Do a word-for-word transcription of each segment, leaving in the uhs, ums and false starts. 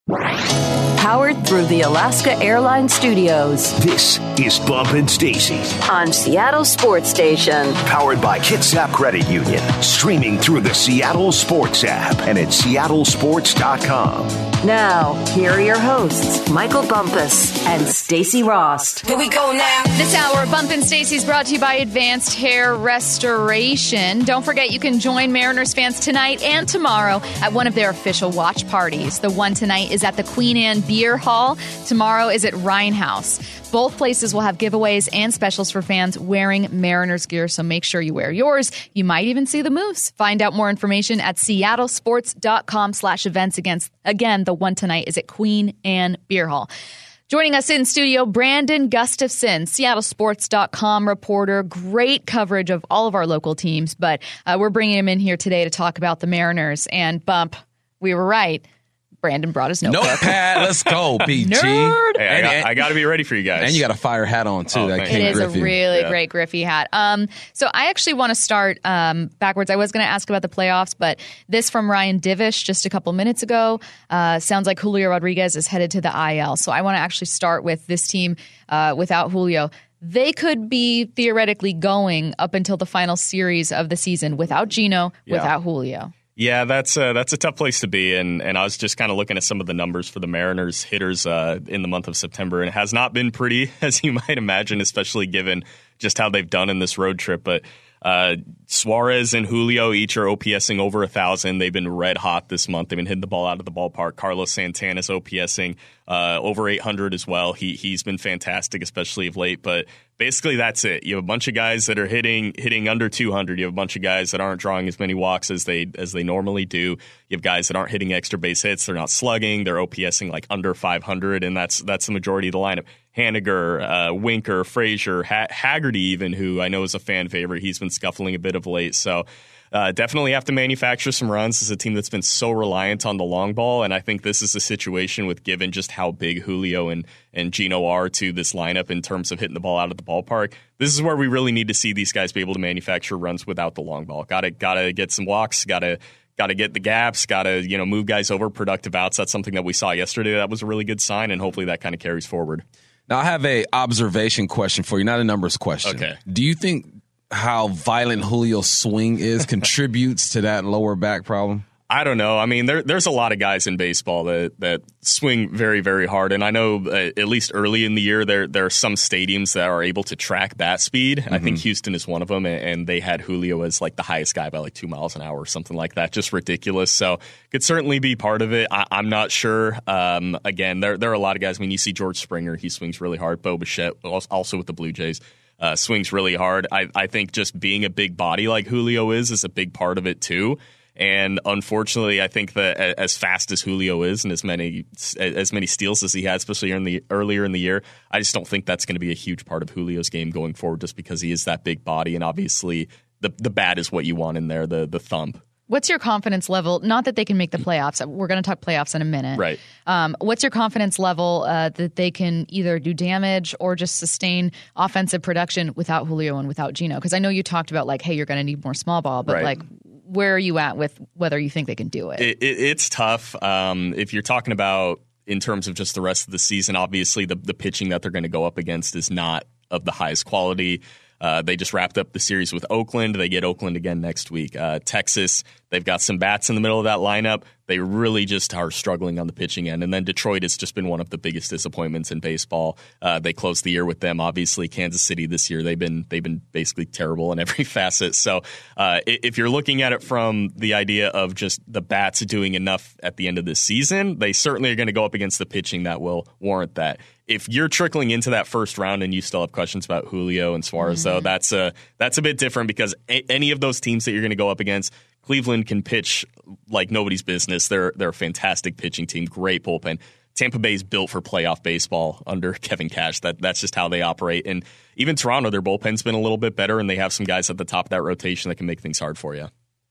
Powered through the Alaska Airlines Studios. This is Bump and Stacy on Seattle Sports Station. Powered by Kitsap Credit Union. Streaming through the Seattle Sports app and at seattle sports dot com. Now, here are your hosts, Michael Bumpus and Stacy Rost. Here we go now. This hour, Bump and Stacy is brought to you by Advanced Hair Restoration. Don't forget you can join Mariners fans tonight and tomorrow at one of their official watch parties. The one tonight is at the Queen Anne Beer Hall. Tomorrow is at Rhine House. Both places will have giveaways and specials for fans wearing Mariners gear, so make sure you wear yours. You might even see the moose. Find out more information at seattle sports dot com slash events. Again, the one tonight is at Queen Anne Beer Hall. Joining us in studio, Brandon Gustafson, Seattle Sports dot com reporter. Great coverage of all of our local teams, but uh, we're bringing him in here today to talk about the Mariners. And Bump, we were right. Brandon brought his notebook. Notepad, let's go, B G. Nerd. Hey, I, got, I got to be ready for you guys. And you got a fire hat on, too. Oh, that thank King It is Griffey. a really Yeah. great Griffey hat. Um, so I actually want to start um, backwards. I was going to ask about the playoffs, but this from Ryan Divish just a couple minutes ago. Uh, sounds like Julio Rodriguez is headed to the I L. So I want to actually start with this team uh, without Julio. They could be theoretically going up until the final series of the season without Gino, Yeah. without Julio. Yeah, that's a, that's a tough place to be. And, and I was just kind of looking at some of the numbers for the Mariners hitters uh, in the month of September, and it has not been pretty, as you might imagine, especially given just how they've done in this road trip. But uh, Suarez and Julio each are OPSing over one thousand. They've been red hot this month. They've been hitting the ball out of the ballpark. Carlos Santana's OPSing uh, over eight hundred as well. He, he's been fantastic, especially of late. But basically, that's it. You have a bunch of guys that are hitting hitting under two hundred. You have a bunch of guys that aren't drawing as many walks as they as they normally do. You have guys that aren't hitting extra base hits. They're not slugging. They're OPSing like under five hundred, and that's that's the majority of the lineup. Haniger, uh, Winker, Frazier, ha- Haggerty even, who I know is a fan favorite. He's been scuffling a bit of late. So uh, definitely have to manufacture some runs. This is a team that's been so reliant on the long ball, and I think this is a situation with given just how big Julio and, and Gino are to this lineup in terms of hitting the ball out of the ballpark. This is where we really need to see these guys be able to manufacture runs without the long ball. Got to got to get some walks. Got to got to get the gaps. Got to you know move guys over productive outs. That's something that we saw yesterday. That was a really good sign, and hopefully that kind of carries forward. Now, I have a observation question for you, not a numbers question. Okay. Do you think how violent Julio's swing is contributes to that lower back problem? I don't know. I mean, there, there's a lot of guys in baseball that, that swing very, very hard. And I know uh, at least early in the year, there there are some stadiums that are able to track bat speed. Mm-hmm. I think Houston is one of them. And they had Julio as like the highest guy by like two miles an hour or something like that. Just ridiculous. So could certainly be part of it. I, I'm not sure. Um, again, there, there are a lot of guys. I mean, you see George Springer. He swings really hard. Bo Bichette, also with the Blue Jays. Uh, swings really hard. I, I think just being a big body like Julio is is a big part of it too. And unfortunately, I think that as fast as Julio is and as many as many steals as he had, especially in the earlier in the year, I just don't think that's going to be a huge part of Julio's game going forward, just because he is that big body, and obviously the the bat is what you want in there, the the thump. What's your confidence level? Not that they can make the playoffs. We're going to talk playoffs in a minute. Right. Um, what's your confidence level uh, that they can either do damage or just sustain offensive production without Julio and without Gino? Because I know you talked about like, hey, you're going to need more small ball, but Right. like, where are you at with whether you think they can do it? it, it it's tough. Um, if you're talking about in terms of just the rest of the season, obviously the the pitching that they're going to go up against is not of the highest quality. Uh, they just wrapped up the series with Oakland. They get Oakland again next week. Uh, Texas, they've got some bats in the middle of that lineup. They really just are struggling on the pitching end. And then Detroit has just been one of the biggest disappointments in baseball. Uh, they closed the year with them. Obviously, Kansas City this year, they've been they've been basically terrible in every facet. So uh, if you're looking at it from the idea of just the bats doing enough at the end of this season, they certainly are going to go up against the pitching that will warrant that. If you're trickling into that first round and you still have questions about Julio and Suarez, mm-hmm. though, that's a, that's a bit different, because a, any of those teams that you're going to go up against, Cleveland can pitch like nobody's business. They're they're a fantastic pitching team, great bullpen. Tampa Bay's built for playoff baseball under Kevin Cash. That that's just how they operate. And even Toronto, their bullpen's been a little bit better, and they have some guys at the top of that rotation that can make things hard for you.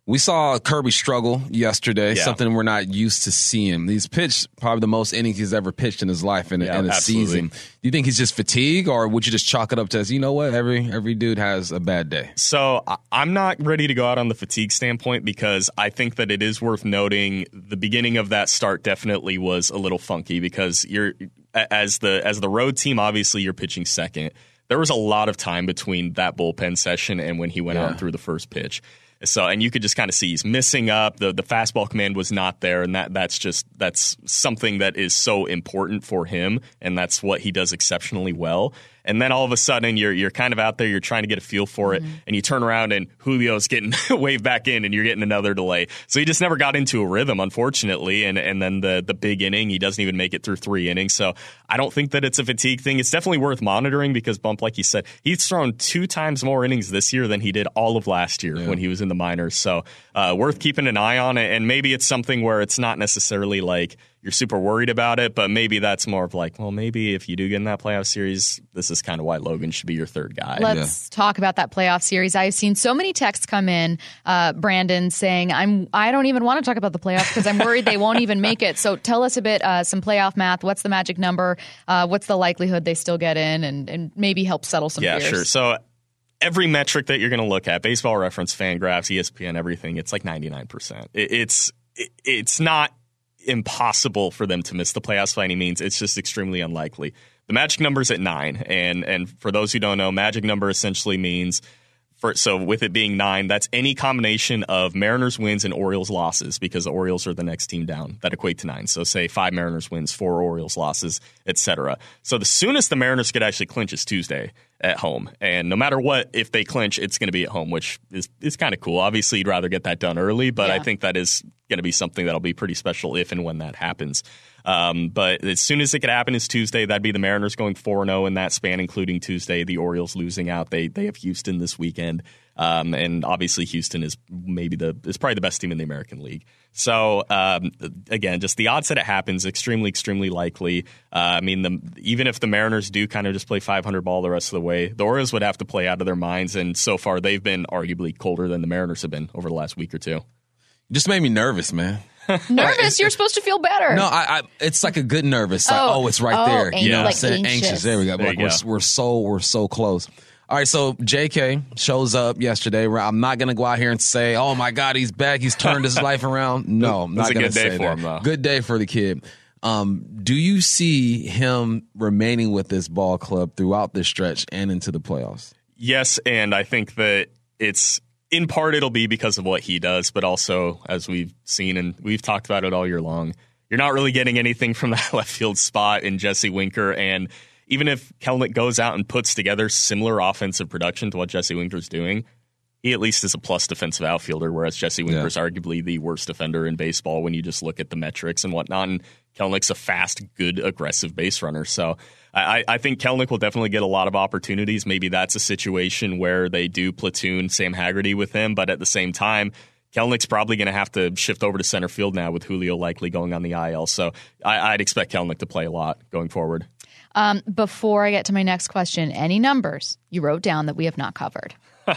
We saw Kirby struggle yesterday, Yeah. something we're not used to seeing. He's pitched probably the most innings he's ever pitched in his life in, Yeah, in a absolutely. season. Do you think he's just fatigue, or would you just chalk it up to, you know what, every every dude has a bad day? So I- I'm not ready to go out on the fatigue standpoint because I think that it is worth noting the beginning of that start definitely was a little funky because you're as the as the road team, obviously you're pitching second. There was a lot of time between that bullpen session and when he went Yeah. on through the first pitch. So, and you could just kind of see he's missing up. The the fastball command was not there, and that that's just that's something that is so important for him, and that's what he does exceptionally well. And then all of a sudden, you're you're kind of out there, you're trying to get a feel for it, and you turn around and Julio's getting waved back in, and you're getting another delay. So he just never got into a rhythm, unfortunately. And and then the the big inning, he doesn't even make it through three innings. So I don't think that it's a fatigue thing. It's definitely worth monitoring because Bump, like you said, he's thrown two times more innings this year than he did all of last year Yeah. when he was in the minors. So uh, worth keeping an eye on it. And maybe it's something where it's not necessarily like you're super worried about it, but maybe that's more of like, well, maybe if you do get in that playoff series, this is kind of why Logan should be your third guy. Let's talk about that playoff series. I've seen so many texts come in, uh, Brandon, saying I'm I don't even want to talk about the playoffs because I'm worried they won't even make it. So tell us a bit, uh, some playoff math. What's the magic number? Uh, what's the likelihood they still get in, and, and maybe help settle some Yeah, fears? sure. So every metric that you're going to look at, Baseball Reference, Fangraphs, E S P N, everything, it's like ninety-nine percent. It, it's it, it's not impossible for them to miss the playoffs by any means. It's just extremely unlikely. The magic number is at nine, and and for those who don't know, magic number essentially means for so with it being nine, that's any combination of Mariners wins and Orioles losses because the Orioles are the next team down that equate to nine. So say five Mariners wins, four Orioles losses, et cetera. So the soonest the Mariners could actually clinch is Tuesday at home, and no matter what, if they clinch, it's going to be at home, which is is kind of cool. Obviously, you'd rather get that done early, but Yeah. I think that is going to be something that'll be pretty special if and when that happens. Um, but as soon as it could happen is Tuesday. That'd be the Mariners going four and oh in that span, including Tuesday. The Orioles losing out. They they have Houston this weekend, um, and obviously Houston is maybe the is probably the best team in the American League. So um, again, just the odds that it happens extremely extremely likely. Uh, I mean, the, even if the Mariners do kind of just play five hundred ball the rest of the way, the Orioles would have to play out of their minds, and so far they've been arguably colder than the Mariners have been over the last week or two. You just made me nervous, man. Nervous? You're supposed to feel better. No, I, I it's like a good nervous. Like, Oh. oh, it's right Oh, there. ang- You know what like I'm saying? anxious. There we go. There Like you we're, go. we're so we're so close. All right, so J K shows up yesterday. I'm not going to go out here and say, oh, my God, he's back. He's turned his life around. No, I'm It was not a going to good day say for that. him, though. Good day for the kid. Um, do you see him remaining with this ball club throughout this stretch and into the playoffs? Yes, and I think that it's in part it'll be because of what he does, but also as we've seen and we've talked about it all year long, you're not really getting anything from that left field spot in Jesse Winker. And even if Kelenic goes out and puts together similar offensive production to what Jesse Winker's doing, he at least is a plus defensive outfielder, whereas Jesse Winker's Yeah. arguably the worst defender in baseball when you just look at the metrics and whatnot. And Kelenic's a fast, good, aggressive base runner. So I, I think Kelenic will definitely get a lot of opportunities. Maybe that's a situation where they do platoon Sam Haggerty with him, but at the same time, Kelenic's probably going to have to shift over to center field now with Julio likely going on the I L. So I, I'd expect Kelenic to play a lot going forward. Um, before I get to my next question, any numbers you wrote down that we have not covered?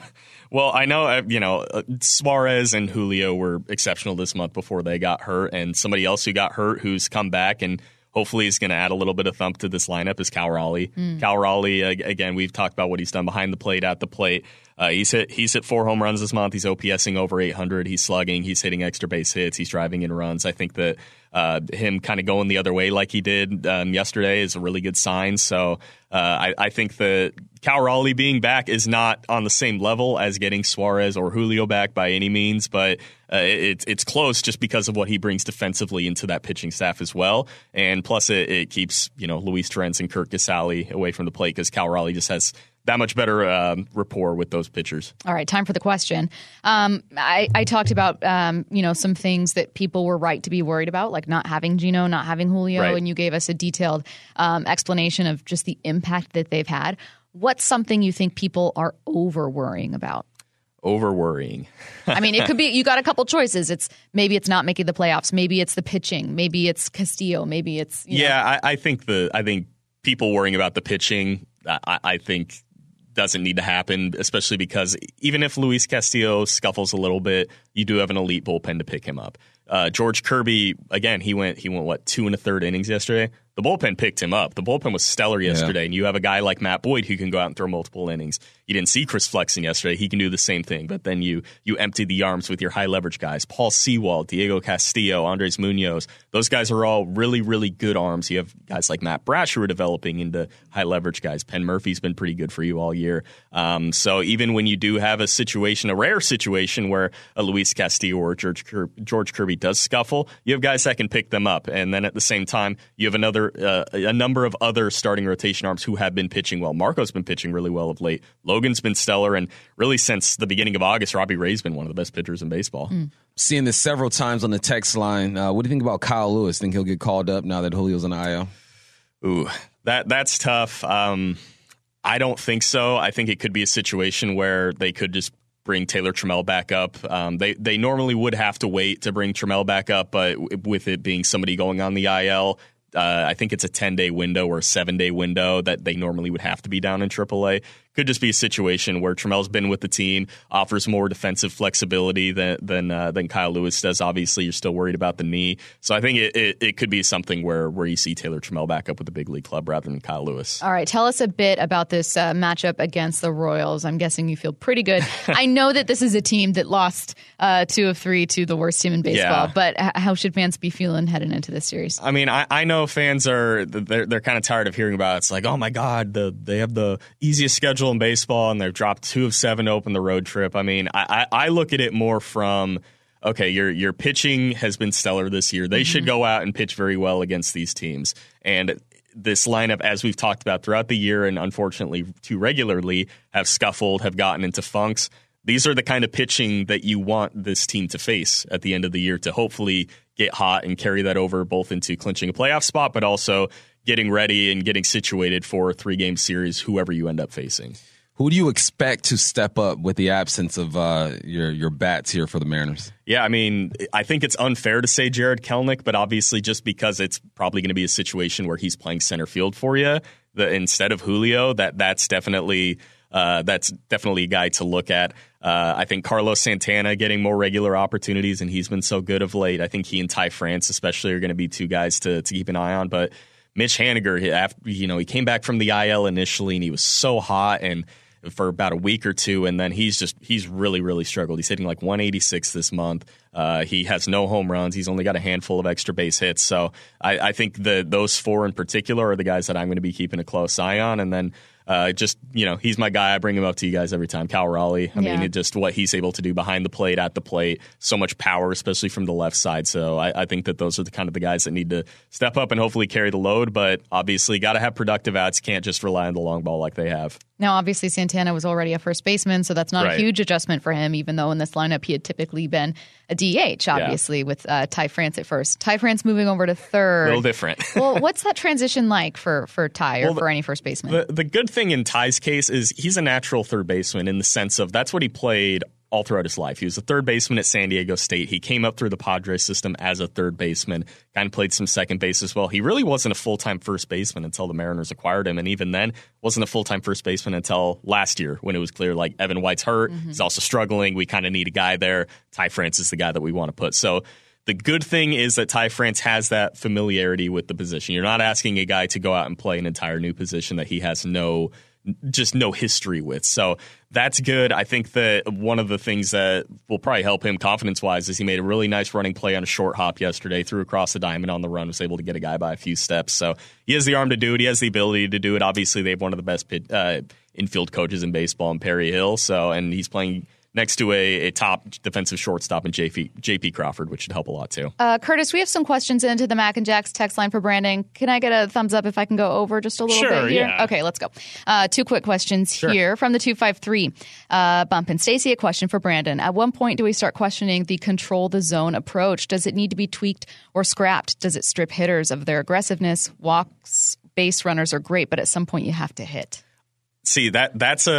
Well, I know, uh, you know, uh, Suarez and Julio were exceptional this month before they got hurt, and somebody else who got hurt who's come back and hopefully is going to add a little bit of thump to this lineup is Cal Raleigh. Mm. Cal Raleigh, uh, again, we've talked about what he's done behind the plate, at the plate. Uh, he's hit he's hit four home runs this month. He's OPSing over eight hundred. He's slugging. He's hitting extra base hits. He's driving in runs. I think that uh, him kind of going the other way like he did um, yesterday is a really good sign. So uh, I, I think that Cal Raleigh being back is not on the same level as getting Suarez or Julio back by any means, but uh, it, it's close just because of what he brings defensively into that pitching staff as well. And plus it, it keeps, you know, Luis Torrens and Kurt Casale away from the plate because Cal Raleigh just has that much better um, rapport with those pitchers. All right, time for the question. Um, I, I talked about um, you know some things that people were right to be worried about, like not having Gino, not having Julio, Right. and you gave us a detailed um, explanation of just the impact that they've had. What's something you think people are over worrying about? Over worrying. I mean, it could be you got a couple choices. It's maybe it's not making the playoffs. Maybe it's the pitching. Maybe it's Castillo. Maybe it's you Yeah, know. I, I think the I think people worrying about the pitching. I, I think doesn't need to happen, especially because even if Luis Castillo scuffles a little bit, you do have an elite bullpen to pick him up. Uh, George Kirby, again, he went, he went what, two and a third innings yesterday? The bullpen picked him up. The bullpen was stellar yesterday, yeah. And you have a guy like Matt Boyd who can go out and throw multiple innings. You didn't see Chris Flexen yesterday. He can do the same thing, but then you you empty the arms with your high-leverage guys. Paul Sewald, Diego Castillo, Andres Munoz. Those guys are all really, really good arms. You have guys like Matt Brash who are developing into high-leverage guys. Penn Murphy's been pretty good for you all year. Um, so even when you do have a situation, a rare situation where a Luis Castillo or George, Kir- George Kirby does scuffle, you have guys that can pick them up. And then at the same time, you have another uh, a number of other starting rotation arms who have been pitching well. Marco's been pitching really well of late. Logan's been stellar. And really since the beginning of August, Robbie Ray's been one of the best pitchers in baseball. Mm. Seeing this several times on the text line. Uh, what do you think about Kyle Lewis? Think he'll get called up now that Julio's on the I L? Ooh, that that's tough. Um, I don't think so. I think it could be a situation where they could just bring Taylor Trammell back up. Um, they they normally would have to wait to bring Trammell back up, but with it being somebody going on the I L, uh, I think it's a ten-day window or a seven-day window that they normally would have to be down in triple A. Could just be a situation where Trammell's been with the team, offers more defensive flexibility than than, uh, than Kyle Lewis does. Obviously, you're still worried about the knee. So I think it, it, it could be something where, where you see Taylor Trammell back up with the big league club rather than Kyle Lewis. All right, tell us a bit about this uh, matchup against the Royals. I'm guessing you feel pretty good. I know that this is a team that lost uh, two of three to the worst team in baseball, yeah. but h- how should fans be feeling heading into this series? I mean, I, I know fans are they're they're kind of tired of hearing about it. It's like, oh my God, the they have the easiest schedule in baseball, and they've dropped two of seven to open the road trip. I mean, I, I, I look at it more from, okay, your your pitching has been stellar this year. They mm-hmm. should go out and pitch very well against these teams. And this lineup, as we've talked about throughout the year, and unfortunately too regularly, have scuffled, have gotten into funks. These are the kind of pitching that you want this team to face at the end of the year to hopefully get hot and carry that over both into clinching a playoff spot, but also getting ready and getting situated for a three-game series, whoever you end up facing. Who do you expect to step up with the absence of uh, your your bats here for the Mariners? Yeah, I mean, I think it's unfair to say Jared Kelenic, but obviously just because it's probably going to be a situation where he's playing center field for you the, instead of Julio, that that's definitely uh, that's definitely a guy to look at. Uh, I think Carlos Santana getting more regular opportunities, and he's been so good of late. I think he and Ty France especially are going to be two guys to to keep an eye on, but Mitch Haniger, after, you know, he came back from the I L initially, and he was so hot and for about a week or two, and then he's just he's really really struggled. He's hitting like one eighty-six this month. Uh, he has no home runs. He's only got a handful of extra base hits. So I, I think the those four in particular are the guys that I'm going to be keeping a close eye on. And then uh, just you know he's my guy. I bring him up to you guys every time. Cal Raleigh. I yeah. mean, it just what he's able to do behind the plate, at the plate, so much power, especially from the left side. So I, I think that those are the kind of the guys that need to step up and hopefully carry the load. But obviously, got to have productive outs. Can't just rely on the long ball like they have. Now, obviously, Santana was already a first baseman, so that's not right. a huge adjustment for him, even though in this lineup he had typically been a D H, obviously, yeah. with uh, Ty France at first. Ty France moving over to third. A little different. Well, what's that transition like for, for Ty or well, for any first baseman? The, the good thing in Ty's case is he's a natural third baseman in the sense of that's what he played all throughout his life. He was a third baseman at San Diego State. He came up through the Padres system as a third baseman, kind of played some second base as well. He really wasn't a full-time first baseman until the Mariners acquired him, and even then wasn't a full-time first baseman until last year when it was clear, like, Evan White's hurt. Mm-hmm. He's also struggling. We kind of need a guy there. Ty France is the guy that we want to put. So the good thing is that Ty France has that familiarity with the position. You're not asking a guy to go out and play an entire new position that he has no just no history with. So that's good. I think that one of the things that will probably help him confidence-wise is he made a really nice running play on a short hop yesterday, threw across the diamond on the run, was able to get a guy by a few steps. So he has the arm to do it. He has the ability to do it. Obviously, they have one of the best pit, uh, infield coaches in baseball in Perry Hill, so and he's playing next to a, a top defensive shortstop in J P Crawford, which should help a lot too. Uh, Curtis, we have some questions into the Mac and Jacks text line for Brandon. Can I get a thumbs up if I can go over just a little sure, bit here? Yeah. Okay, let's go. Uh, two quick questions sure. here from the two five three. Uh, Bump and Stacy, a question for Brandon. At one point, do we start questioning the control the zone approach? Does it need to be tweaked or scrapped? Does it strip hitters of their aggressiveness? Walks, base runners are great, but at some point you have to hit. See, that that's a...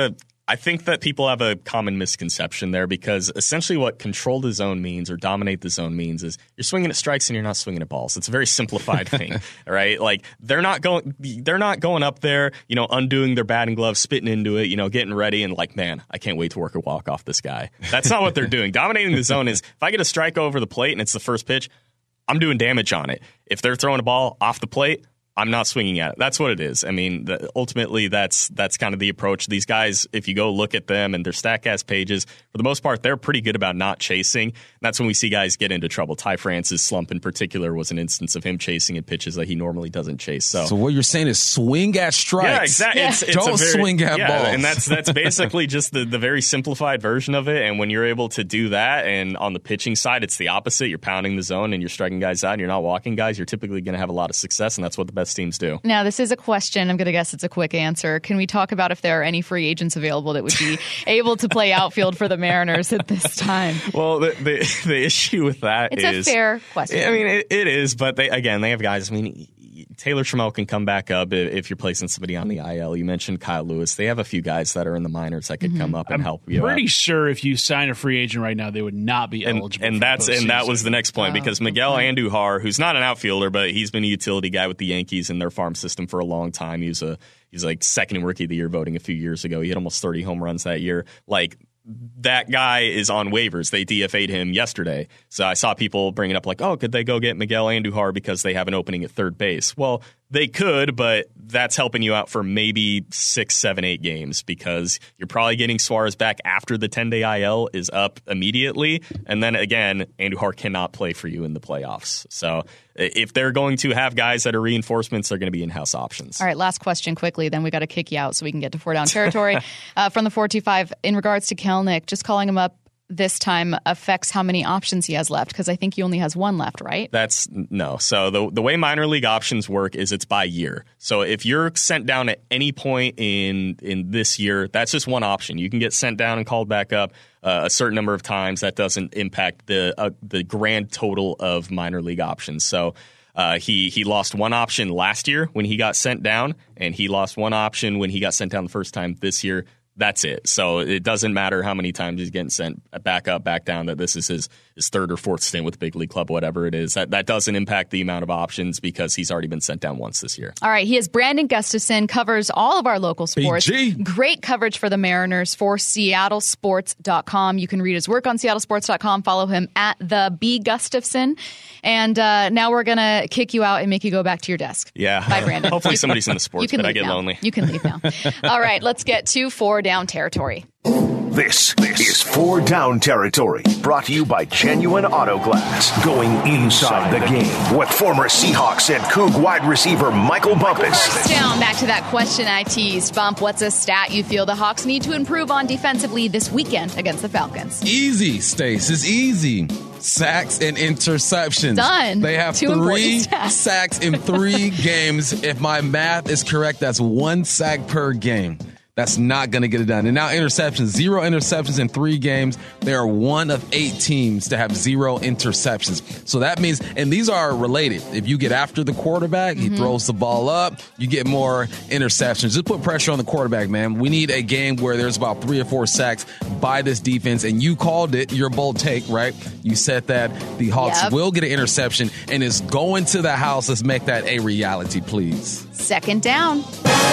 I think that people have a common misconception there because essentially what control the zone means or dominate the zone means is you're swinging at strikes and you're not swinging at balls. It's a very simplified thing, right? Like they're not going, they're not going up there, you know, undoing their batting gloves, spitting into it, you know, getting ready and like, man, I can't wait to work a walk off this guy. That's not what they're doing. Dominating the zone is if I get a strike over the plate and it's the first pitch, I'm doing damage on it. If they're throwing a ball off the plate, I'm not swinging at it. That's what it is. I mean, the, ultimately, that's that's kind of the approach. These guys, if you go look at them and their StatCast pages, for the most part, they're pretty good about not chasing. And that's when we see guys get into trouble. Ty France's slump in particular was an instance of him chasing at pitches that he normally doesn't chase. So, so what you're saying is swing at strikes. Yeah, exactly. Yeah. It's, it's Don't a very, swing at yeah, balls. And that's that's basically just the, the very simplified version of it. And when you're able to do that, and on the pitching side, it's the opposite. You're pounding the zone and you're striking guys out and you're not walking guys. You're typically going to have a lot of success, and that's what the best teams do. Now, this is a question. I'm going to guess it's a quick answer. Can we talk about if there are any free agents available that would be able to play outfield for the Mariners at this time? Well, the the, the issue with that it's is... It's a fair question. I mean, it, it is, but they again, they have guys. I mean, Taylor Trammell can come back up if you're placing somebody on the I L. You mentioned Kyle Lewis. They have a few guys that are in the minors that could mm-hmm. come up and I'm help you pretty out. sure if you sign a free agent right now, they would not be and, eligible. And for that's the and that was the next point Oh, because Miguel Andujar, who's not an outfielder, but he's been a utility guy with the Yankees in their farm system for a long time. He was a he's like second in rookie of the year voting a few years ago. He had almost thirty home runs that year. Like. That guy is on waivers. They D F A'd him yesterday. So I saw people bringing up like, oh, could they go get Miguel Andujar because they have an opening at third base? Well, they could, but that's helping you out for maybe six, seven, eight games because you're probably getting Suarez back after the ten-day I L is up immediately. And then again, Andujar cannot play for you in the playoffs. So if they're going to have guys that are reinforcements, they're going to be in-house options. All right, last question quickly, then we got to kick you out so we can get to four down territory. uh, from the four two five, in regards to Kelenic, just calling him up this time affects how many options he has left because I think he only has one left, right? That's no. So the the way minor league options work is it's by year. So if you're sent down at any point in in this year, that's just one option. You can get sent down and called back up uh, a certain number of times. That doesn't impact the uh, the grand total of minor league options. So Uh, he he lost one option last year when he got sent down, and he lost one option when he got sent down the first time this year. That's it. So it doesn't matter how many times he's getting sent back up, back down, that this is his, his third or fourth stint with the big league club, whatever it is. That that doesn't impact the amount of options because he's already been sent down once this year. All right. He is Brandon Gustafson, covers all of our local sports. B G. Great coverage for the Mariners for Seattle Sports dot com. You can read his work on Seattle Sports dot com. Follow him at the B Gustafson. And uh, now we're going to kick you out and make you go back to your desk. Yeah. Bye, Brandon. Hopefully somebody's in the sports, but I get now. lonely. You can leave now. All right. Let's get to four down territory. This, this is Four Down Territory, brought to you by Genuine Auto Glass. Going inside the game with former Seahawks and Coug wide receiver Michael Bumpus. First down, back to that question I teased. Bump, what's a stat you feel the Hawks need to improve on defensively this weekend against the Falcons? Easy, Stace. It's easy. Sacks and interceptions. Done. They have Two three important stats. sacks in three games. If my math is correct, that's one sack per game. That's not going to get it done. And now interceptions, zero interceptions in three games. They are one of eight teams to have zero interceptions. So that means, and these are related. If you get after the quarterback, he mm-hmm. throws the ball up, you get more interceptions. Just put pressure on the quarterback, man. We need a game where there's about three or four sacks by this defense. And you called it your bold take, right? You said that the Hawks yep. will get an interception and it's going to the house. Let's make that a reality, please. Second down.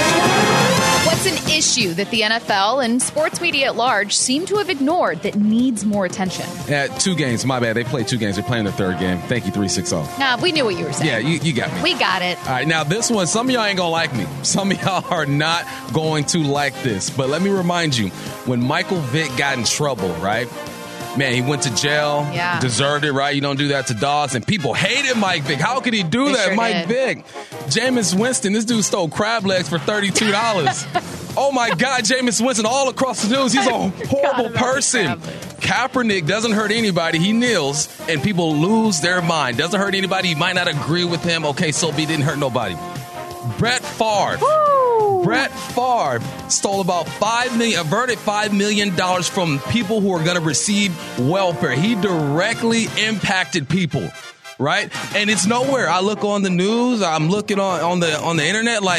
What's an issue that the N F L and sports media at large seem to have ignored that needs more attention? Yeah, two games. My bad. They played two games. They're playing their third game. Thank you, three six oh. Nah, we knew what you were saying. Yeah, you, you got me. We got it. All right, now this one, some of y'all ain't going to like me. Some of y'all are not going to like this. But let me remind you, when Michael Vick got in trouble, right? Man, he went to jail, yeah. deserved it, right? You don't do that to dogs. And people hated Mike Vick. How could he do they that, sure Mike did. Vick? Jameis Winston, this dude stole crab legs for thirty-two dollars. Oh, my God, Jameis Winston all across the news. He's a horrible person. Kaepernick doesn't hurt anybody. He kneels, and people lose their mind. Doesn't hurt anybody. You might not agree with him. Okay, so be didn't hurt nobody. Brett Favre. Woo! Brett Favre stole about five million, averted five million dollars from people who are going to receive welfare. He directly impacted people, right? And it's nowhere. I look on the news. I'm looking on, on the on the internet like,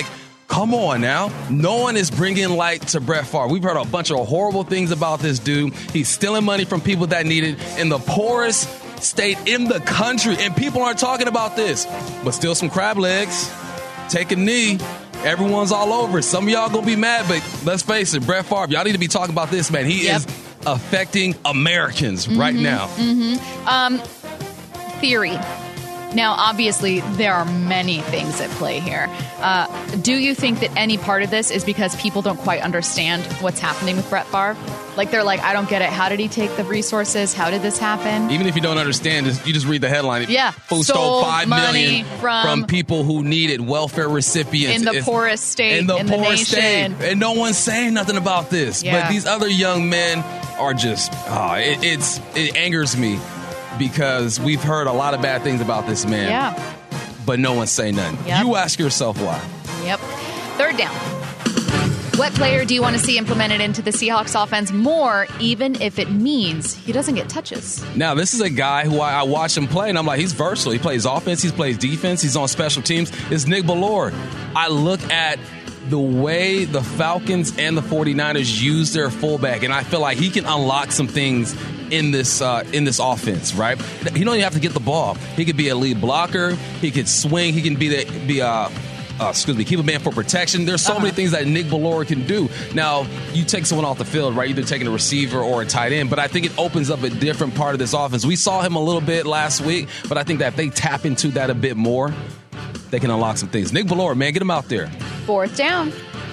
Come on now. No one is bringing light to Brett Favre. We've heard a bunch of horrible things about this dude. He's stealing money from people that need it in the poorest state in the country, and people aren't talking about this. But still some crab legs. Take a knee. Everyone's all over it. Some of y'all gonna be mad, but let's face it, Brett Favre, y'all need to be talking about this, man. He yep. is affecting Americans mm-hmm, right now. Mm-hmm. Um, theory. Now, obviously, there are many things at play here. Uh, do you think that any part of this is because people don't quite understand what's happening with Brett Favre? Like, they're like, I don't get it. How did he take the resources? How did this happen? Even if you don't understand, you just read the headline. Yeah. Who stole, stole five million from, from people who needed welfare recipients. In the it's, poorest state in the in poorest the nation. State. And no one's saying nothing about this. Yeah. But these other young men are just, oh, it, it's it angers me because we've heard a lot of bad things about this man. Yeah. But no one's saying nothing. Yep. You ask yourself why. Yep. Third down. What player do you want to see implemented into the Seahawks offense more, even if it means he doesn't get touches? Now, this is a guy who I, I watch him play, and I'm like, he's versatile. He plays offense, he plays defense, he's on special teams. It's Nick Bellore. I look at the way the Falcons and the 49ers use their fullback, and I feel like he can unlock some things in this uh, in this offense, right? He don't even have to get the ball. He could be a lead blocker. He could swing. He can be the be a uh, excuse me, keep a man for protection. There's so uh-huh. many things that Nick Bellore can do. Now, you take someone off the field, right? Either taking a receiver or a tight end, but I think it opens up a different part of this offense. We saw him a little bit last week, but I think that if they tap into that a bit more, they can unlock some things. Nick Bellore, man, get him out there. Fourth down.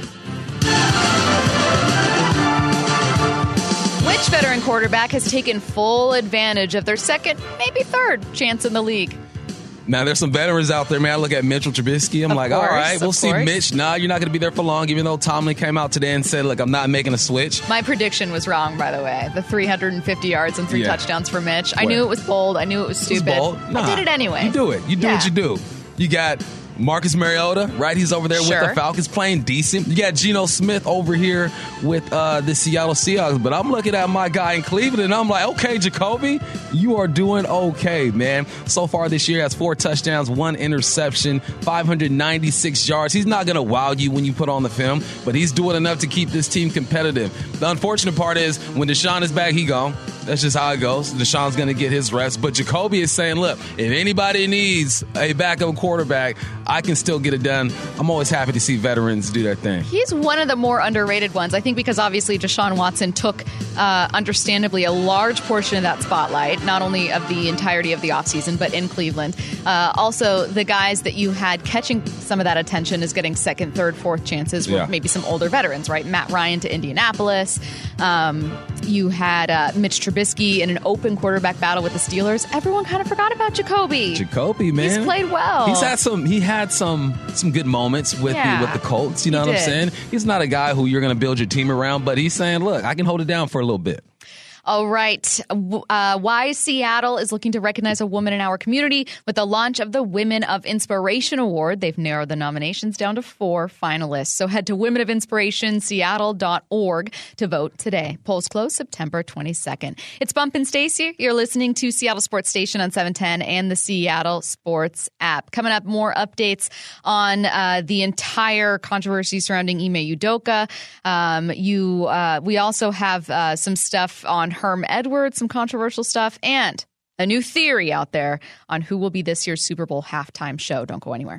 Which veteran quarterback has taken full advantage of their second, maybe third chance in the league? Now, there's some veterans out there, man. I look at Mitchell Trubisky. I'm of like, course, all right, we'll see course. Mitch. Nah, you're not going to be there for long, even though Tomlin came out today and said, look, I'm not making a switch. My prediction was wrong, by the way. The three hundred fifty yards and three yeah. touchdowns for Mitch. I Where? knew it was bold. I knew it was stupid. It was bold? Nah, I did it anyway. You do it. You do yeah. what you do. You got Marcus Mariota, right? He's over there sure. with the Falcons playing decent. You got Geno Smith over here with uh, the Seattle Seahawks. But I'm looking at my guy in Cleveland, and I'm like, okay, Jacoby, you are doing okay, man. So far this year, has four touchdowns, one interception, five hundred ninety-six yards. He's not going to wow you when you put on the film, but he's doing enough to keep this team competitive. The unfortunate part is when Deshaun is back, he gone. That's just how it goes. Deshaun's going to get his reps. But Jacoby is saying, look, if anybody needs a backup quarterback, I can still get it done. I'm always happy to see veterans do their thing. He's one of the more underrated ones, I think, because obviously Deshaun Watson took, uh, understandably, a large portion of that spotlight, not only of the entirety of the offseason, but in Cleveland. Uh, also, the guys that you had catching some of that attention is getting second, third, fourth chances with yeah. maybe some older veterans, right? Matt Ryan to Indianapolis. Um, you had uh, Mitch Trubisky in an open quarterback battle with the Steelers. Everyone kind of forgot about Jacoby. Jacoby, man. He's played well. He's had some he had some some good moments with yeah, the with the Colts, you know what did. I'm saying? He's not a guy who you're going to build your team around, but he's saying, look, I can hold it down for a little bit. All right. Uh, why Seattle is looking to recognize a woman in our community with the launch of the Women of Inspiration Award. They've narrowed the nominations down to four finalists. So head to women of inspiration seattle dot org to vote today. Polls close September twenty-second. It's Bump and Stacey. You're listening to Seattle Sports Station on seven ten and the Seattle Sports app. Coming up, more updates on uh, the entire controversy surrounding Ime Udoka. Um, you, uh, we also have uh, some stuff on Herm Edwards, some controversial stuff, and a new theory out there on who will be this year's Super Bowl halftime show. Don't go anywhere.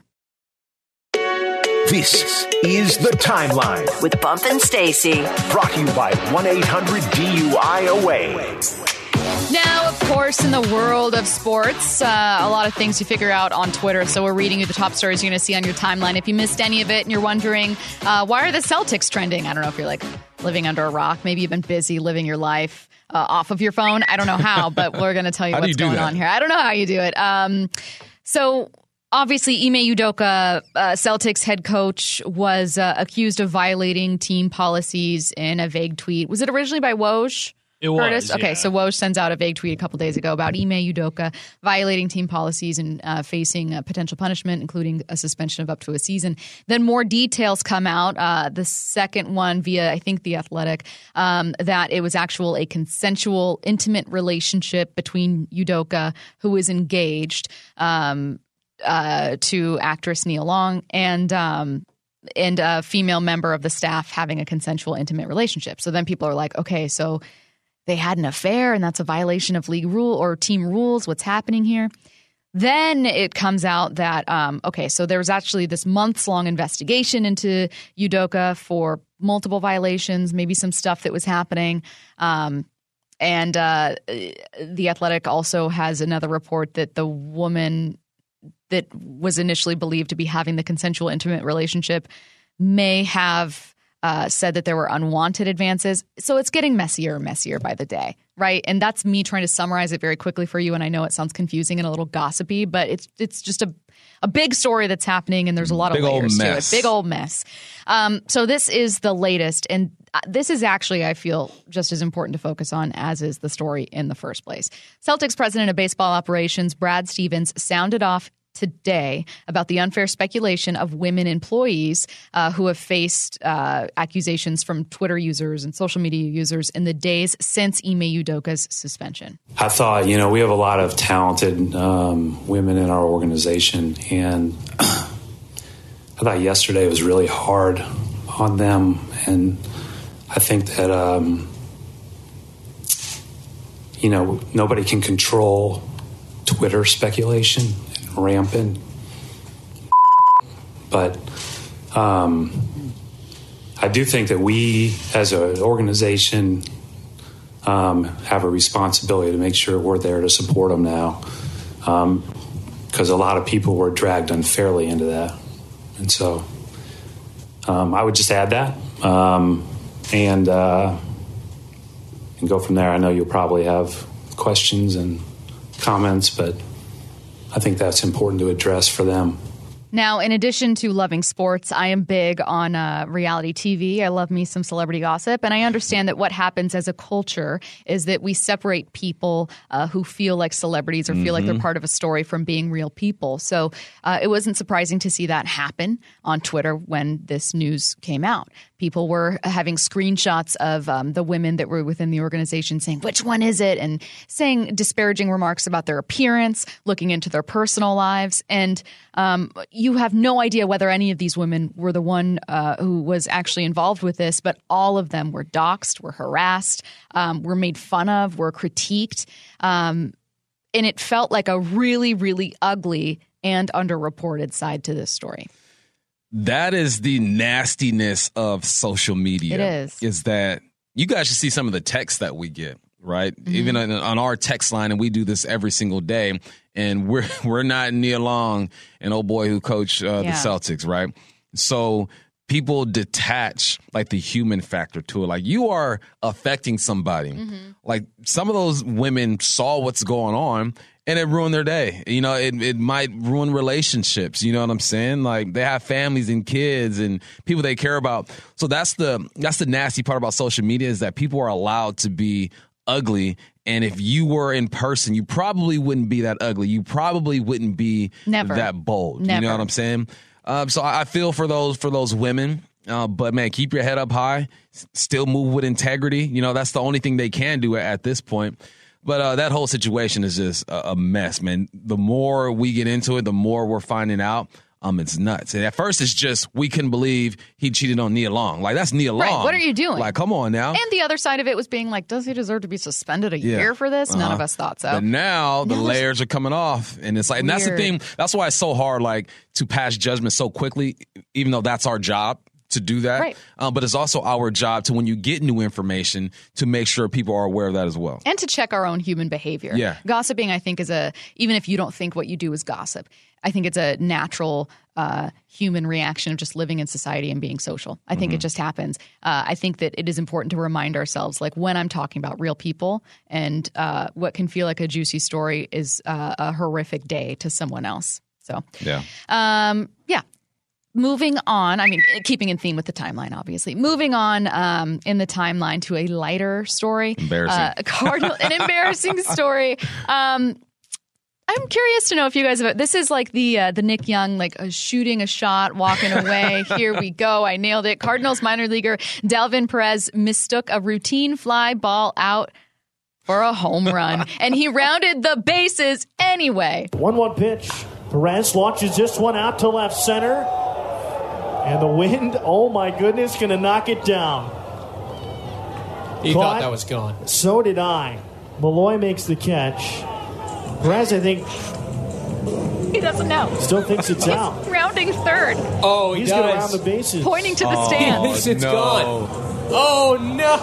This is The Timeline with Bump and Stacey. Brought to you by one eight hundred D U I A W A Y. Now, of course, in the world of sports, uh, a lot of things you figure out on Twitter. So we're reading you the top stories you're going to see on your timeline. If you missed any of it and you're wondering, uh, why are the Celtics trending? I don't know if you're like living under a rock. Maybe you've been busy living your life uh, off of your phone. I don't know how, but we're going to tell you how what's do you going do that? on here. I don't know how you do it. Um, so... Obviously, Ime Udoka, uh, Celtics head coach, was uh, accused of violating team policies in a vague tweet. Was it originally by Woj? It was, Curtis? Okay, yeah. so Woj sends out a vague tweet a couple days ago about Ime Udoka violating team policies and uh, facing uh, potential punishment, including a suspension of up to a season. Then more details come out. Uh, the second one via, I think, The Athletic, um, that it was actual a consensual, intimate relationship between Udoka, who is engaged, um, uh, to actress Nia Long, and um, and a female member of the staff having a consensual intimate relationship. So then people are like, okay, so they had an affair and that's a violation of league rule or team rules. What's happening here? Then it comes out that, um, okay, so there was actually this months-long investigation into Udoka for multiple violations, maybe some stuff that was happening. Um, and uh, The Athletic also has another report that the woman that was initially believed to be having the consensual intimate relationship may have uh, said that there were unwanted advances. So it's getting messier and messier by the day, right? And that's me trying to summarize it very quickly for you. And I know it sounds confusing and a little gossipy, but it's it's just a a big story that's happening, and there's a lot big of layers to it. Big old mess. Um, so this is the latest, and this is actually, I feel, just as important to focus on as is the story in the first place. Celtics president of baseball operations, Brad Stevens, sounded off today about the unfair speculation of women employees uh, who have faced uh, accusations from Twitter users and social media users in the days since Ime Udoka's suspension. I thought, you know, we have a lot of talented um, women in our organization, and I thought yesterday was really hard on them, and I think that, um, you know, nobody can control Twitter speculation and rampant, but um, I do think that we as an organization um, have a responsibility to make sure we're there to support them now, because um, a lot of people were dragged unfairly into that. And so um, I would just add that um, and, uh, and go from there. I know you'll probably have questions and comments, but I think that's important to address for them. Now, in addition to loving sports, I am big on uh, reality T V. I love me some celebrity gossip. And I understand that what happens as a culture is that we separate people uh, who feel like celebrities or feel mm-hmm. like they're part of a story from being real people. So uh, it wasn't surprising to see that happen on Twitter when this news came out. People were having screenshots of um, the women that were within the organization saying, which one is it? And saying disparaging remarks about their appearance, looking into their personal lives. And um, you have no idea whether any of these women were the one uh, who was actually involved with this, but all of them were doxxed, were harassed, um, were made fun of, were critiqued. Um, and it felt like a really, really ugly and underreported side to this story. That is the nastiness of social media. It is. Is that you guys should see some of the texts that we get, right? Mm-hmm. Even on, on our text line, and we do this every single day, and we're we're not Nia Long, an old boy who coached uh, yeah. the Celtics, right? So people detach like the human factor to it. Like you are affecting somebody. Mm-hmm. Like some of those women saw what's going on, and it ruined their day. You know, it it might ruin relationships. You know what I'm saying? Like they have families and kids and people they care about. So that's the that's the nasty part about social media, is that people are allowed to be ugly. And if you were in person, you probably wouldn't be that ugly. You probably wouldn't be Never. that bold. Never. You know what I'm saying? Um, so I feel for those for those women. Uh, but, man, keep your head up high. Still move with integrity. You know, that's the only thing they can do at this point. But uh, that whole situation is just a, a mess, man. The more we get into it, the more we're finding out. Um, it's nuts. And at first, it's just we couldn't believe he cheated on Nia Long. Like, that's Nia Long. Right. What are you doing? Like, come on now. And the other side of it was being like, does he deserve to be suspended a yeah. year for this? Uh-huh. None of us thought so. But now the layers are coming off. And it's like, and that's the thing. That's why it's so hard, like, to pass judgment so quickly, even though that's our job to do that. Right. Um, but it's also our job to, when you get new information, to make sure people are aware of that as well. And to check our own human behavior. Yeah. Gossiping, I think, is a, even if you don't think what you do is gossip, I think it's a natural uh, human reaction of just living in society and being social. I think mm-hmm. it just happens. Uh, I think that it is important to remind ourselves, like when I'm talking about real people and uh, what can feel like a juicy story is uh, a horrific day to someone else. So, yeah. Um, yeah. Moving on, I mean, keeping in theme with the timeline, obviously. Moving on um, in the timeline to a lighter story. Embarrassing. Uh, Cardinal, an embarrassing story. Um, I'm curious to know if you guys have. This is like the uh, the Nick Young, like uh, shooting a shot, walking away. Here we go. I nailed it. Cardinals minor leaguer Delvin Perez mistook a routine fly ball out for a home run, and he rounded the bases anyway. one one pitch. Perez launches this one out to left center. And the wind, oh my goodness, going to knock it down. He Caught. thought that was gone. So did I. Malloy makes the catch. Perez, I think, He doesn't know. still thinks it's out. Rounding third, Oh, he He's going to does. round the bases. pointing to the He stands. thinks it's no. gone. Oh,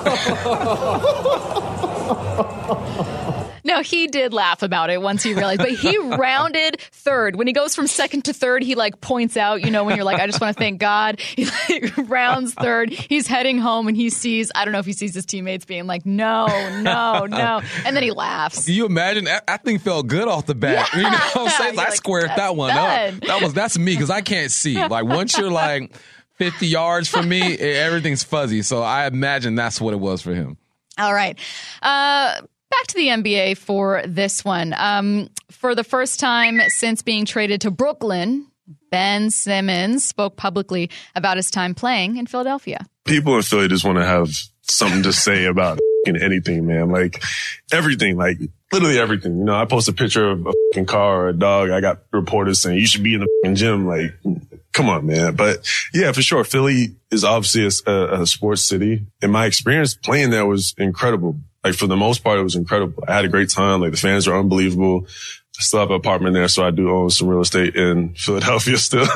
no. No, he did laugh about it once he realized, but he rounded third. When he goes from second to third, he like points out, you know, when you're like, I just want to thank God. He like rounds third. He's heading home and he sees, I don't know if he sees his teammates being like, no, no, no. And then he laughs. Can you imagine? That, that thing felt good off the bat. Yeah. You know what I'm saying? You're I like, squared that's that one done. up. That was that's me because I can't see. Like once you're like fifty yards from me, everything's fuzzy. So I imagine that's what it was for him. All right. Uh, back to the N B A for this one. Um, for the first time since being traded to Brooklyn, Ben Simmons spoke publicly about his time playing in Philadelphia. People in Philly just want to have something to say about anything, man. Like everything, like literally everything. You know, I post a picture of a fucking car or a dog. I got reporters saying you should be in the fucking gym. Like, come on, man. But yeah, for sure. Philly is obviously a, a sports city. And my experience playing there was incredible. Like for the most part, it was incredible. I had a great time. Like the fans are unbelievable. I still have an apartment there. So I do own some real estate in Philadelphia still.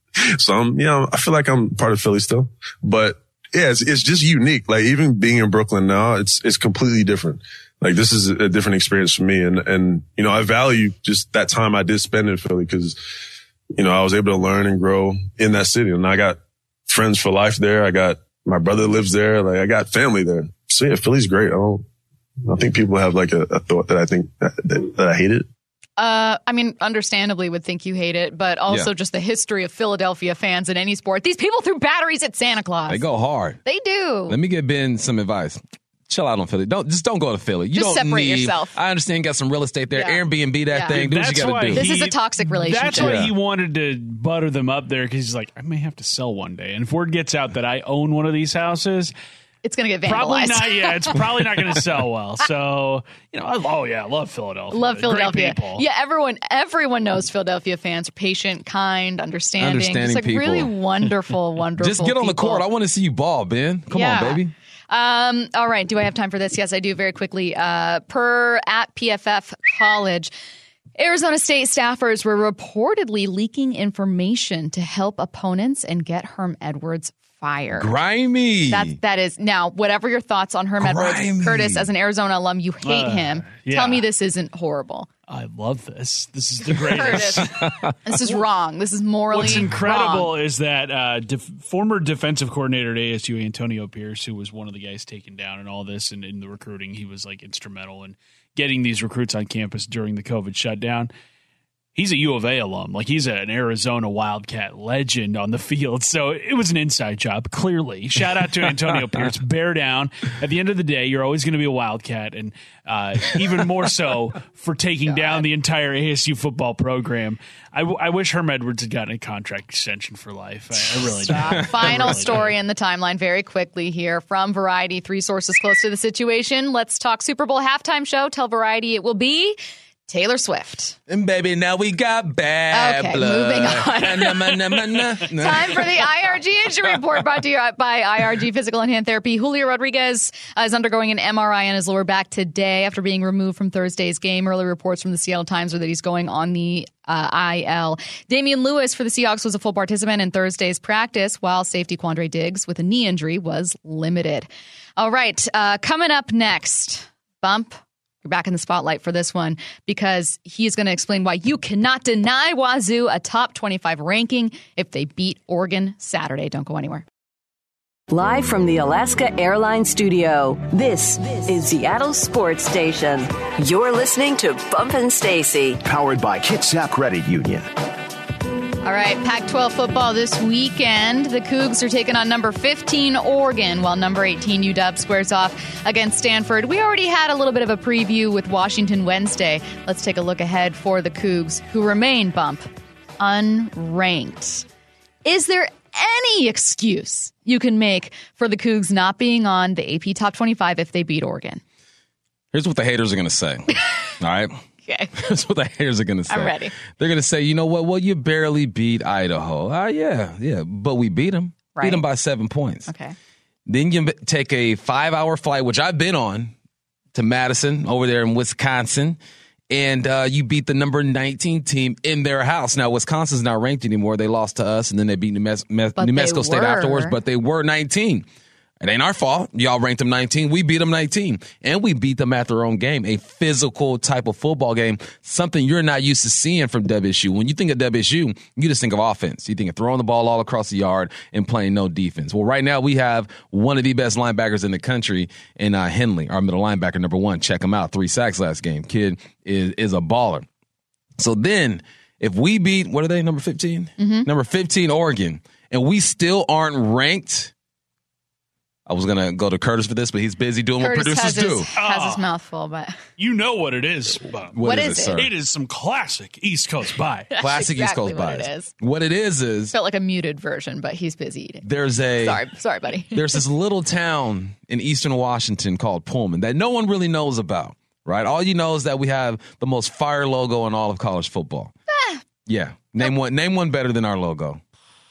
So I'm, you know, I feel like I'm part of Philly still, but yeah, it's, it's just unique. Like even being in Brooklyn now, it's, it's completely different. Like this is a different experience for me. And, and, you know, I value just that time I did spend in Philly because, you know, I was able to learn and grow in that city. And I got friends for life there. I got my brother lives there. Like I got family there. So yeah, Philly's great. I don't, I think people have like a, a thought that I think that, that, that I hate it. Uh, I mean, understandably would think you hate it, but also Yeah. just the history of Philadelphia fans in any sport. These people threw batteries at Santa Claus. They go hard. They do. Let me give Ben some advice. Chill out on Philly. Don't just don't go to Philly. You Just don't separate need, yourself. I understand you got some real estate there. Yeah. Airbnb that Yeah. thing. Do what you That's got why to do. This he- is a toxic relationship. That's why Yeah. he wanted to butter them up there because he's like, I may have to sell one day. And if word gets out that I own one of these houses, It's going to get vandalized. probably not. Yeah, it's probably not going to sell well. So, you know, I, oh yeah, I love Philadelphia. Love Great Philadelphia. people. Yeah, everyone everyone knows Philadelphia fans are patient, kind, understanding. Understanding Just like people. really wonderful, wonderful Just get on the people. court. I want to see you ball, Ben. Come Yeah. on, baby. Um, all right. Do I have time for this? Yes, I do. Very quickly. Uh, per at P F F College, Arizona State staffers were reportedly leaking information to help opponents and get Herm Edwards fired. Grimy. That that is now. Whatever your thoughts on Herm Grimy. Edwards, Curtis, as an Arizona alum, you hate Uh, him. yeah. Tell me this isn't horrible. I love this. This is the greatest. Curtis, this is wrong. This is morally What's incredible wrong. is that uh, def- former defensive coordinator at A S U, Antonio Pierce, who was one of the guys taken down in all this and in the recruiting, he was like instrumental in getting these recruits on campus during the COVID shutdown. He's a U of A alum. Like he's an Arizona Wildcat legend on the field. So it was an inside job, clearly. Shout out to Antonio Pierce. Bear down. At the end of the day, you're always going to be a Wildcat. And uh, even more so for taking down the entire A S U football program. I, w- I wish Herm Edwards had gotten a contract extension for life. I, I really do. Final I really story do. in the timeline very quickly here from Variety. Three sources close to the situation. Let's talk Super Bowl halftime show. Tell Variety it will be Taylor Swift. And baby, now we got bad Okay, blood. moving on. Na, na, na, na, na. Time for the I R G injury report brought to you by I R G Physical and Hand Therapy. Julio Rodriguez uh, is undergoing an M R I on his lower back today after being removed from Thursday's game. Early reports from the Seattle Times are that he's going on the uh, I L. Damian Lewis for the Seahawks was a full participant in Thursday's practice, while safety Quandre Diggs with a knee injury was limited. All right, uh, coming up next, Bump. You're back in the spotlight for this one because he is going to explain why you cannot deny Wazoo a top twenty-five ranking if they beat Oregon Saturday. Don't go anywhere. Live from the Alaska Airlines studio, this is Seattle Sports Station. You're listening to Bump and Stacy. Powered by Kitsap Credit Union. All right, Pac twelve football this weekend. The Cougs are taking on number fifteen Oregon, while number eighteen U W squares off against Stanford. We already had a little bit of a preview with Washington Wednesday. Let's take a look ahead for the Cougs, who remain, Bump, unranked. Is there any excuse you can make for the Cougs not being on the A P Top twenty-five if they beat Oregon? Here's what the haters are going to say. All right. Okay. That's what the haters are going to say. I'm ready. They're going to say, you know what? Well, you barely beat Idaho. Ah, yeah, yeah. But we beat them. Right. Beat them by seven points. Okay. Then you take a five-hour flight, which I've been on, to Madison over there in Wisconsin, and uh, you beat the number nineteen team in their house. Now, Wisconsin's not ranked anymore. They lost to us, and then they beat New, Mes- Mes- New Mexico State were. afterwards, but they were nineteen. It ain't our fault. Y'all ranked them nineteen. We beat them nineteen. And we beat them at their own game, a physical type of football game, something you're not used to seeing from W S U. When you think of W S U, you just think of offense. You think of throwing the ball all across the yard and playing no defense. Well, right now we have one of the best linebackers in the country in uh, Henley, our middle linebacker, number one. Check him out. Three sacks last game. Kid is, is a baller. So then if we beat, what are they, number fifteen? Mm-hmm. Number fifteen, Oregon, and we still aren't ranked. I was going to go to Curtis for this, but he's busy doing Curtis what producers has his, do. has his mouth full, but You know what it is, Bob. What, What is, is it, it? sir? It is some classic East Coast pie. that's Classic exactly East Coast what bias. it is. What it is is Felt like a muted version, but he's busy eating. there's a Sorry, sorry, buddy. there's this little town in eastern Washington called Pullman that no one really knows about, right? All you know is that we have the most fire logo in all of college football. Yeah. Name one name one better than our logo.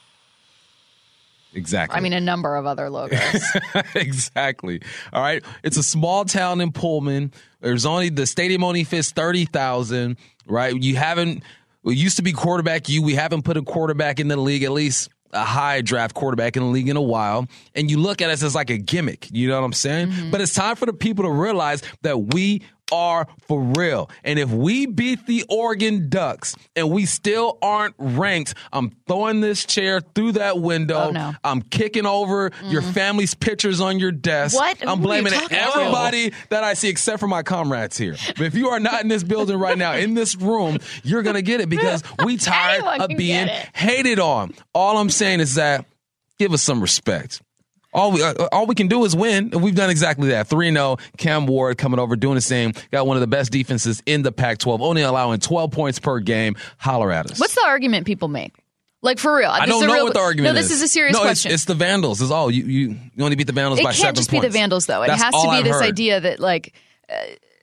Exactly. I mean, a number of other logos. Exactly. All right. It's a small town in Pullman. There's only the stadium only fits thirty thousand, right? You haven't, it used to be quarterback you. We haven't put a quarterback in the league, at least a high draft quarterback in the league in a while. And you look at us as like a gimmick. You know what I'm saying? Mm-hmm. But it's time for the people to realize that we are for real. And if we beat the Oregon Ducks and we still aren't ranked, I'm throwing this chair through that window. Oh, no. I'm kicking over mm. your family's pictures on your desk. What? I'm Who blaming are you talking everybody that I see except for my comrades here. But if you are not in this building right now, in this room, you're going to get it because we tired Anyone of can being get it. hated on. All I'm saying is that give us some respect. All we uh, all we can do is win, and we've done exactly that. three and oh, Cam Ward coming over, doing the same. Got one of the best defenses in the Pac twelve, only allowing twelve points per game. Holler at us. What's the argument people make? Like, for real. I This don't is a know real, what the argument no, is. this is a serious no, question. It's, it's the Vandals. It's all. You, you, you only beat the Vandals it by seven can't just points. be the Vandals, though. It That's has to all be I've this heard. idea that, like, uh,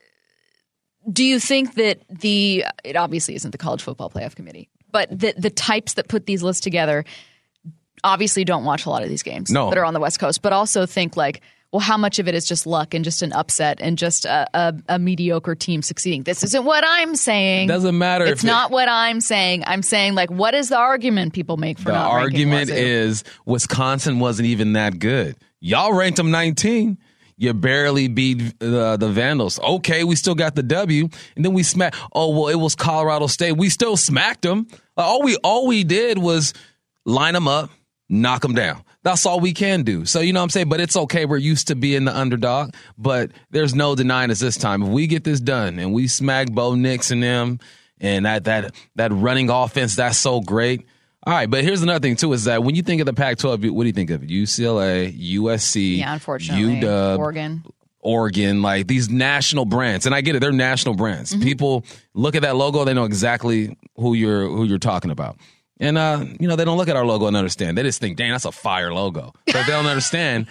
do you think that the, it obviously isn't the College Football Playoff Committee, but the, the types that put these lists together obviously don't watch a lot of these games No. that are on the West Coast, but also think, like, well, how much of it is just luck and just an upset and just a, a, a mediocre team succeeding? This isn't what I'm saying. Doesn't matter It's if it- not what I'm saying. I'm saying, like, what is the argument people make for The not ranking argument Wazoo? is Wisconsin wasn't even that good. Y'all ranked them nineteen. You barely beat the, the Vandals. Okay, we still got the W, and then we smacked. Oh well, it was Colorado State. We still smacked them. All we all we did was line them up, knock them down. That's all we can do. So, you know what I'm saying? But it's okay. We're used to being the underdog. But there's no denying us this time. If we get this done and we smack Bo Nix and them and that that that running offense, that's so great. All right, but here's another thing, too, is that when you think of the Pac twelve, what do you think of? U C L A, U S C, Yeah, unfortunately. U W, Oregon. Oregon, like these national brands. And I get it. They're national brands. Mm-hmm. People look at that logo. They know exactly who you're who you're talking about. And, uh, you know, they don't look at our logo and understand. They just think, dang, that's a fire logo. But they don't understand.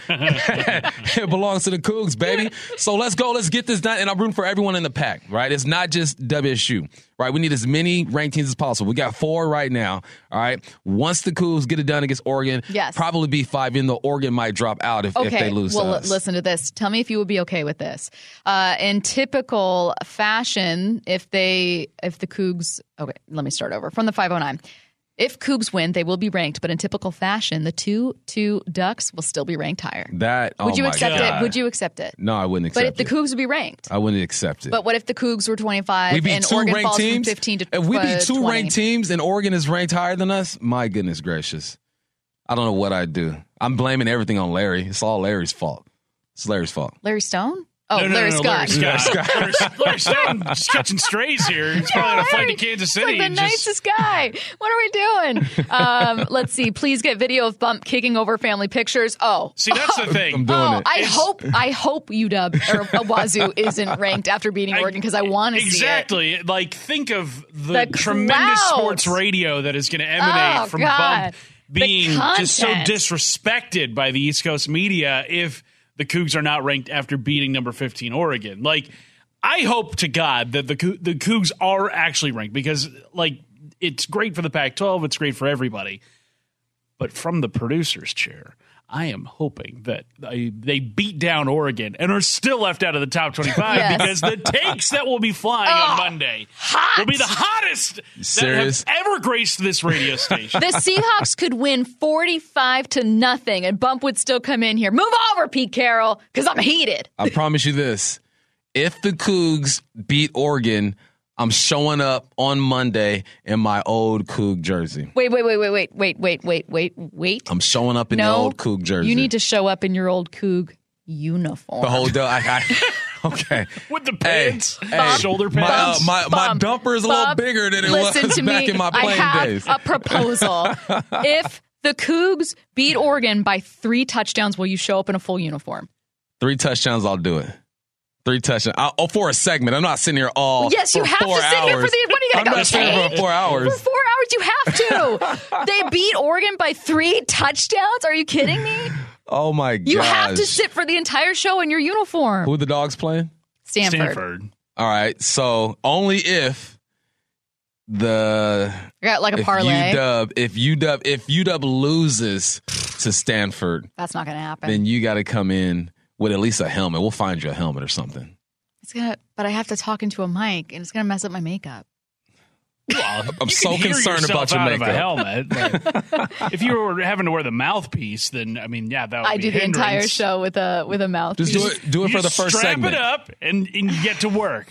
It belongs to the Cougs, baby. So let's go. Let's get this done. And I'm rooting for everyone in the pack, right? It's not just W S U, right? We need as many ranked teams as possible. We got four right now, all right? Once the Cougs get it done against Oregon, Yes. probably be five, even though Oregon might drop out if, Okay, if they lose well, to l- us. listen to this. Tell me if you would be okay with this. Uh, in typical fashion, if they, if the Cougs, okay, let me start over from the five oh nine. If Cougs win, they will be ranked, but in typical fashion, the two two Ducks will still be ranked higher. That, oh Would you my accept God. it? Would you accept it? No, I wouldn't accept But if the it. Cougs would be ranked, I wouldn't accept it. but what if the Cougs were twenty-five we beat and two Oregon ranked falls teams. from fifteen to If we uh, beat two twenty? ranked teams and Oregon is ranked higher than us, my goodness gracious. I don't know what I'd do. I'm blaming everything on Larry. It's all Larry's fault. It's Larry's fault. Larry Stone? Oh, No, no, Larry no, no, Scott. Larry Scott. Larry, Larry Stone just catching strays here. He's probably on a flight to Kansas City. Like the and just- nicest guy. What are we doing? Um, let's see. Please get video of Bump kicking over family pictures. Oh, See, that's the thing. I'm doing oh, it. I It's- hope I hope U W or Wazoo isn't ranked after beating Oregon because I want to see it. Exactly. Like, think of the, The tremendous clout. sports radio that is going to emanate Oh, from God. Bump being The just so content. disrespected by the East Coast media if the Cougs are not ranked after beating number fifteen Oregon. Like, I hope to God that the the Cougs are actually ranked because, like, it's great for the Pac twelve. It's great for everybody. But from the producer's chair, I am hoping that they, they beat down Oregon and are still left out of the top twenty-five yes. because the takes that will be flying oh, on Monday hot. will be the hottest Serious? that have ever graced this radio station. The Seahawks could win forty-five to nothing and Bump would still come in here. Move over, Pete Carroll, because I'm heated. I promise you this. If the Cougs beat Oregon, I'm showing up on Monday in my old Coug jersey. Wait, wait, wait, wait, wait, wait, wait, wait, wait, wait. I'm showing up in no, the old Coug jersey. You need to show up in your old Coug uniform. The whole I, I, okay. With the pants, hey, hey, shoulder pads. My, uh, my, my dumper is a little bigger than it listen was to back me. in my playing I have days. a proposal. If the Cougs beat Oregon by three touchdowns, will you show up in a full uniform? Three touchdowns, I'll do it. Three touchdowns. I'll, oh, for a segment. I'm not sitting here all. Well, yes, you for have four to sit hours. here for the. What are you going to go? I'm not sitting here for four hours. For four hours, you have to. They beat Oregon by three touchdowns. Are you kidding me? Oh my god! You have to sit for the entire show in your uniform. Who are the Dogs playing? Stanford. Stanford. All right. So only if the I got like a parlay. If U W if U W if U W loses to Stanford, that's not going to happen. Then you got to come in with at least a helmet. We'll find you a helmet or something. It's gonna, but I have to talk into a mic, and it's gonna mess up my makeup. Well, I'm you so can hear concerned yourself about your out makeup. Of a helmet. But if you were having to wear the mouthpiece, then I mean, yeah, that would I be do a the hindrance. entire show with a with a mouthpiece. Just do it. Do it you for the first strap segment. Strap it up and, and you get to work.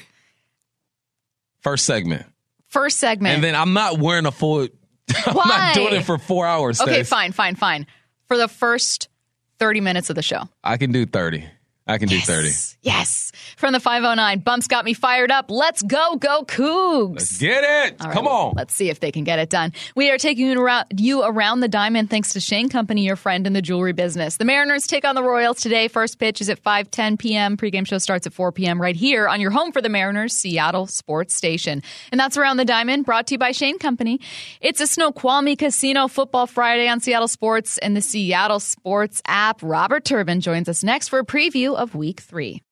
First segment. First segment, and then I'm not wearing a full. I'm Why? not doing it for four hours. Okay, Stacey. fine, fine, fine. For the first thirty minutes of the show, I can do thirty. I can yes. do thirty. Yes. From the five oh nine, Bumps got me fired up. Let's go, go Cougs. Let's get it. All right, Come on. Let's see if they can get it done. We are taking you around, you around the diamond thanks to Shane Company, your friend in the jewelry business. The Mariners take on the Royals today. First pitch is at five ten p.m. Pregame show starts at four p.m. right here on your home for the Mariners, Seattle Sports Station. And that's Around the Diamond, brought to you by Shane Company. It's a Snoqualmie Casino Football Friday on Seattle Sports and the Seattle Sports app. Robert Turbin joins us next for a preview of Week Three.